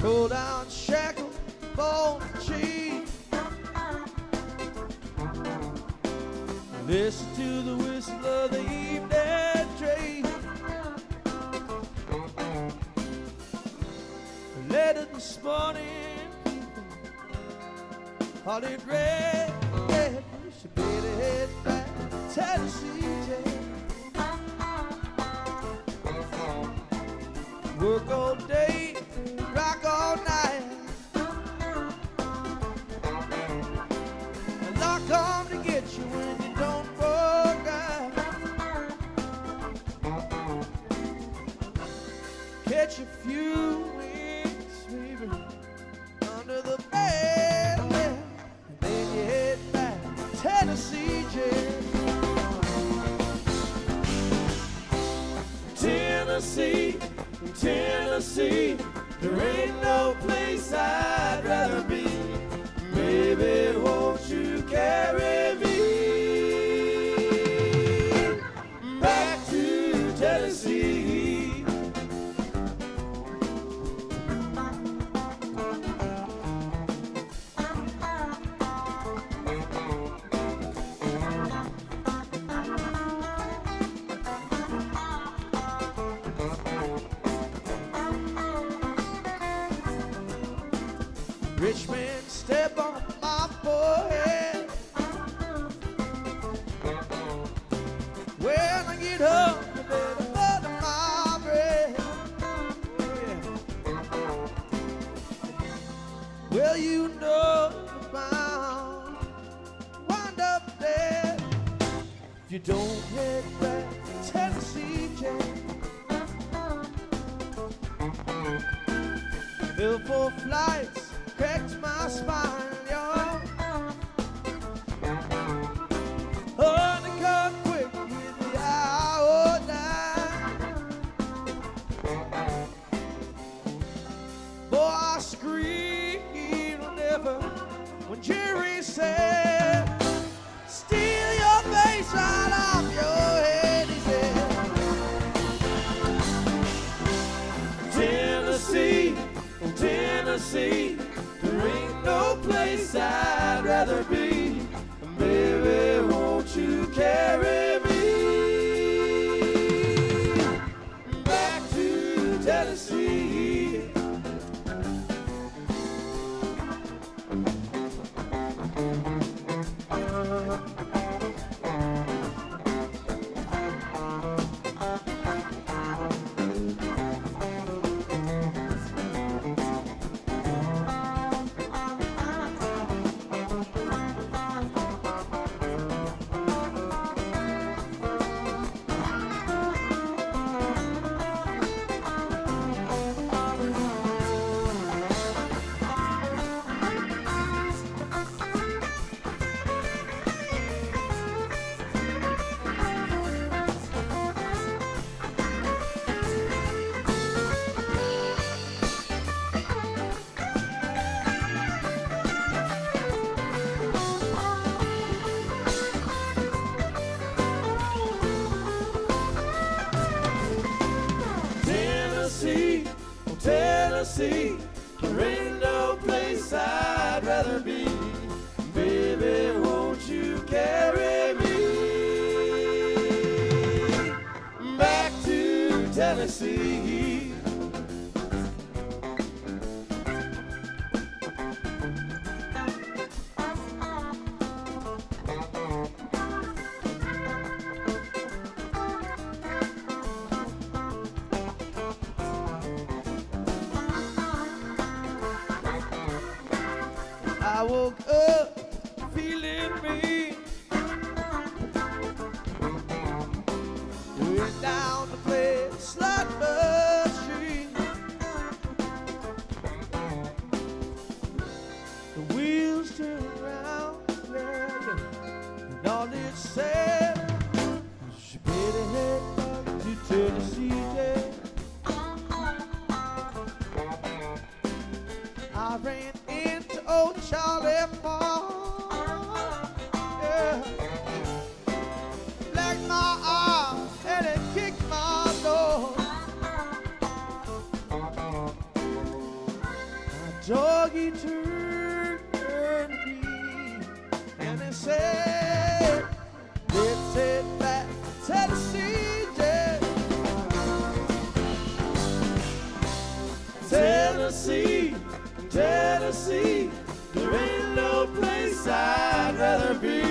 Pull down shackles, ball and chain. Listen to the whistle of the evening train. Later this morning, all in red, red. You should better head back to Tennessee, Jay. Work all day, rock all night. And luck come to get you when you don't work out. Catch a few wings, baby, under the bed, and then you head back to Tennessee, Jay. Tennessee, Tennessee, there ain't no place I'd rather be. Baby, won't you carry me back to Tennessee? Rich man, step on my forehead. When I get home, you better butter my bread. Yeah. Well, you know the bound wind up there if you don't head back to Tennessee, Jay. Bill for flights cracks my spine, y'all. Honeycomb quick with the hour line. Boy, I screamed never when Jerry said, steal your face right off your head, he said. Tennessee, Tennessee, there ain't no place I'd rather be. Baby, won't you carry me back to Tennessee? Tennessee, there ain't no place I'd rather be. Baby, won't you carry me back to Tennessee? I woke up feeling mean. Went down to play the slot machine. The wheels turn around, yeah, and all it said was you better head back to Tennessee, yeah. I ran into old Charlie Paul, yeah. Blacked my arm and it kicked my Tennessee, Tennessee, there ain't no place I'd rather be.